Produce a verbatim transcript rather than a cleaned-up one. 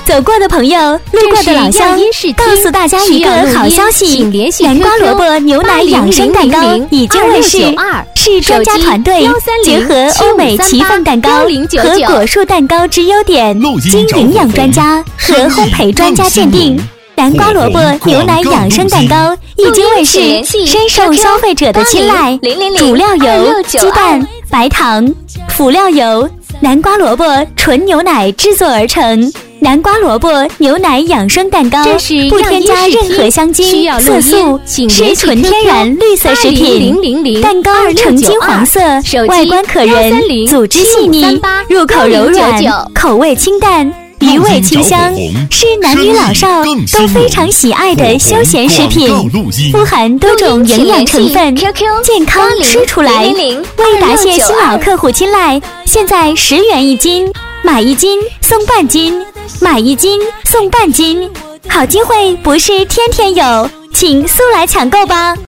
走过的朋友，路过的老乡，告诉大家一个好消息：南瓜萝卜牛奶养生蛋糕已经问世，是专家团队结合欧美奇凤蛋糕和果树蛋糕之优点，经营养专家和烘焙专家鉴定。南瓜萝卜牛奶养生蛋糕已经问世，深受消费者的青睐。主料由鸡蛋、白糖，辅料由南瓜萝卜纯牛奶制作而成。南瓜萝卜牛奶养生蛋糕不添加任何香精、色素，是纯天然绿色食品。蛋糕呈金黄色，外观可人，组织细腻，入口柔软，口味清淡，余味清香，是男女老少都非常喜爱的休闲食品，富含多种营养成分，健康吃出来。为答谢新老客户青睐，现在十元一斤，买一斤送半斤，买一斤送半斤，好机会不是天天有，请速来抢购吧。